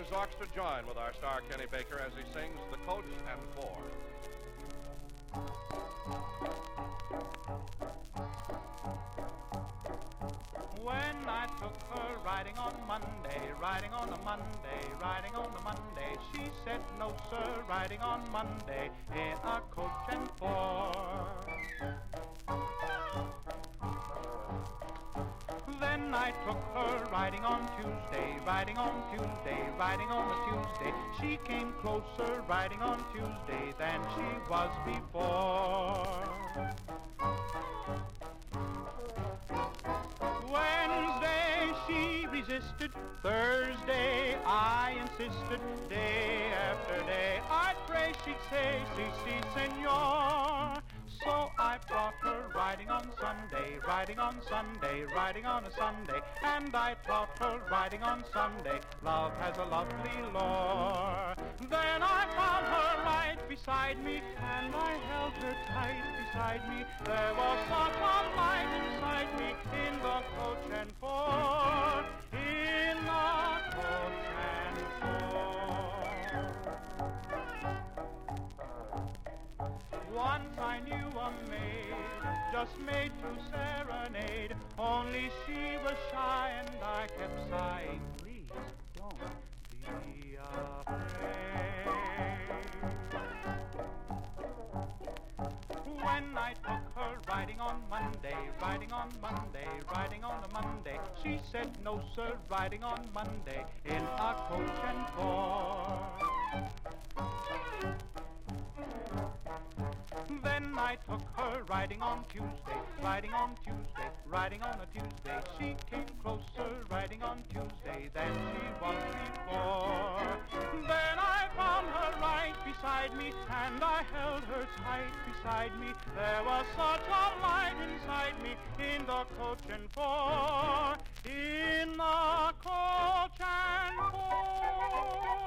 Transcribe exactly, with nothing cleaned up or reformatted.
Orchestra join with our star Kenny Baker as he sings The Coach and Four. When I took her riding on Monday, riding on a Monday, riding on a Monday, she said, no, sir, riding on Monday in a coach and four. Then I took her riding on Tuesday, riding on Tuesday, riding on a Tuesday. She came closer riding on Tuesday than she was before. Wednesday she resisted, Thursday I insisted, day after day I'd pray she'd say, si, si, senor. So I brought her riding on Sunday, riding on Sunday, riding on a Sunday, and I taught her riding on Sunday. Love has a lovely lore. Then I found her right beside me, and I held her tight beside me. There was such a light inside me in the coach and four, in the coach and four. Once I knew a maid, just made to serenade, only she was shy and I kept sighing, please don't be afraid. When I took her riding on Monday, riding on Monday, riding on a Monday, she said, no, sir, riding on Monday in a coach and four. Then I took her riding on Tuesday, riding on Tuesday, riding on a Tuesday. She came closer riding on Tuesday than she was before. Then I found her right beside me, and I held her tight beside me. There was such a light inside me in the coach and four, in the coach and four.